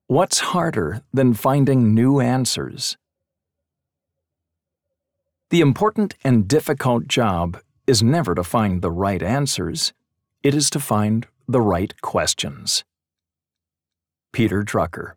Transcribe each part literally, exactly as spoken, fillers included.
What's harder than finding new answers? The important and difficult job is never to find the right answers. It is to find the right questions. Peter Drucker.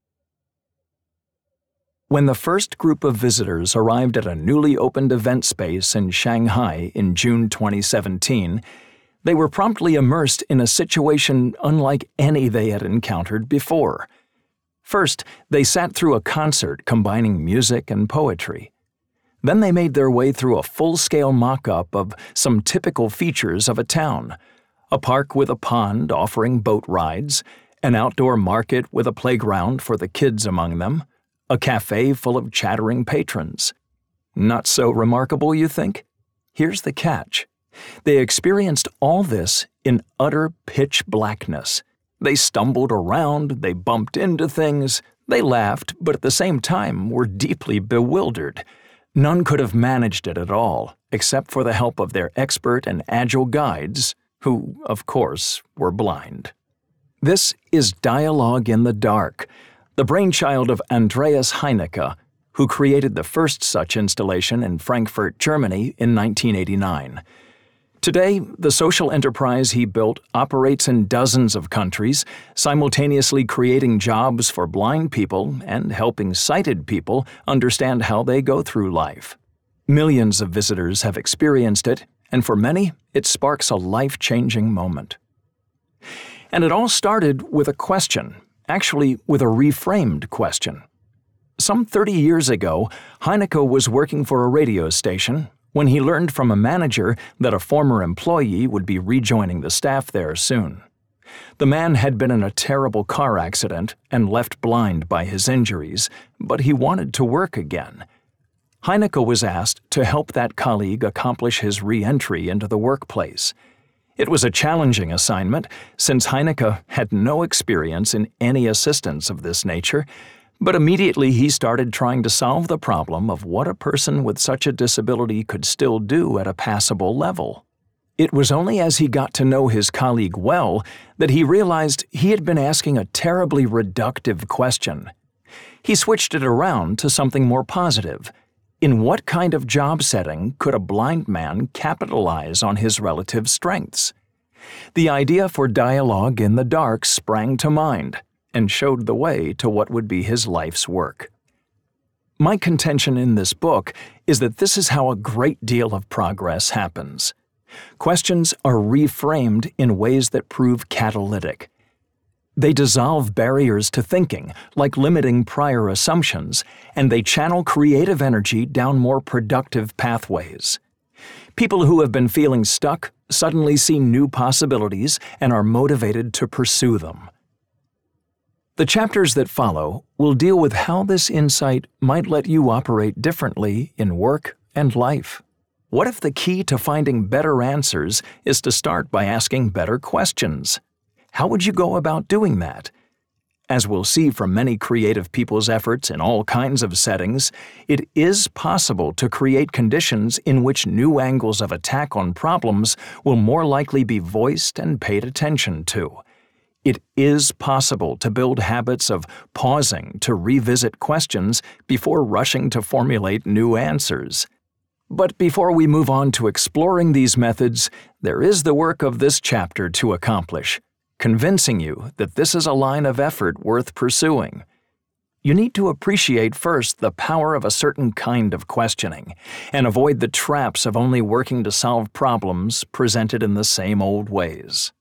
When the first group of visitors arrived at a newly opened event space in Shanghai in June twenty seventeen, they were promptly immersed in a situation unlike any they had encountered before. First, they sat through a concert combining music and poetry. Then they made their way through a full-scale mock-up of some typical features of a town: a park with a pond offering boat rides, an outdoor market with a playground for the kids among them, a cafe full of chattering patrons. Not so remarkable, you think? Here's the catch. They experienced all this in utter pitch blackness. They stumbled around, they bumped into things, they laughed, but at the same time were deeply bewildered. None could have managed it at all, except for the help of their expert and agile guides, who, of course, were blind. This is Dialogue in the Dark, the brainchild of Andreas Heinecke, who created the first such installation in Frankfurt, Germany in nineteen eighty-nine. Today, the social enterprise he built operates in dozens of countries, simultaneously creating jobs for blind people and helping sighted people understand how they go through life. Millions of visitors have experienced it, and for many, it sparks a life-changing moment. And it all started with a question, actually with a reframed question. Some thirty years ago, Heinecke was working for a radio station when he learned from a manager that a former employee would be rejoining the staff there soon. The man had been in a terrible car accident and left blind by his injuries, but he wanted to work again. Heinecke was asked to help that colleague accomplish his re-entry into the workplace. It was a challenging assignment, since Heinecke had no experience in any assistance of this nature, but immediately he started trying to solve the problem of what a person with such a disability could still do at a passable level. It was only as he got to know his colleague well that he realized he had been asking a terribly reductive question. He switched it around to something more positive. In what kind of job setting could a blind man capitalize on his relative strengths? The idea for Dialogue in the Dark sprang to mind and showed the way to what would be his life's work. My contention in this book is that this is how a great deal of progress happens. Questions are reframed in ways that prove catalytic. They dissolve barriers to thinking, like limiting prior assumptions, and they channel creative energy down more productive pathways. People who have been feeling stuck suddenly see new possibilities and are motivated to pursue them. The chapters that follow will deal with how this insight might let you operate differently in work and life. What if the key to finding better answers is to start by asking better questions? How would you go about doing that? As we'll see from many creative people's efforts in all kinds of settings, it is possible to create conditions in which new angles of attack on problems will more likely be voiced and paid attention to. It is possible to build habits of pausing to revisit questions before rushing to formulate new answers. But before we move on to exploring these methods, there is the work of this chapter to accomplish, convincing you that this is a line of effort worth pursuing. You need to appreciate first the power of a certain kind of questioning, and avoid the traps of only working to solve problems presented in the same old ways.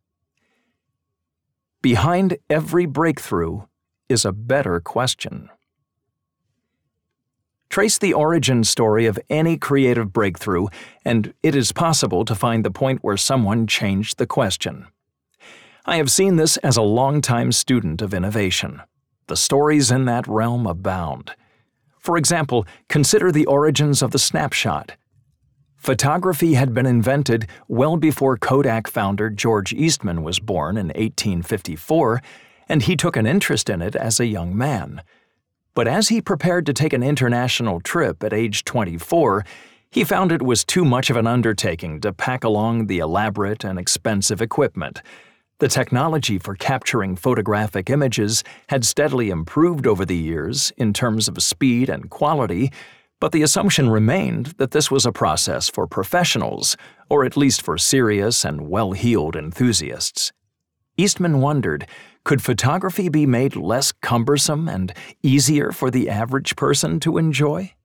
Behind every breakthrough is a better question. Trace the origin story of any creative breakthrough, and it is possible to find the point where someone changed the question. I have seen this as a longtime student of innovation. The stories in that realm abound. For example, consider the origins of the snapshot. Photography had been invented well before Kodak founder George Eastman was born in eighteen fifty-four, and he took an interest in it as a young man. But as he prepared to take an international trip at age twenty-four, he found it was too much of an undertaking to pack along the elaborate and expensive equipment. The technology for capturing photographic images had steadily improved over the years in terms of speed and quality, but the assumption remained that this was a process for professionals, or at least for serious and well-heeled enthusiasts. Eastman wondered, could photography be made less cumbersome and easier for the average person to enjoy?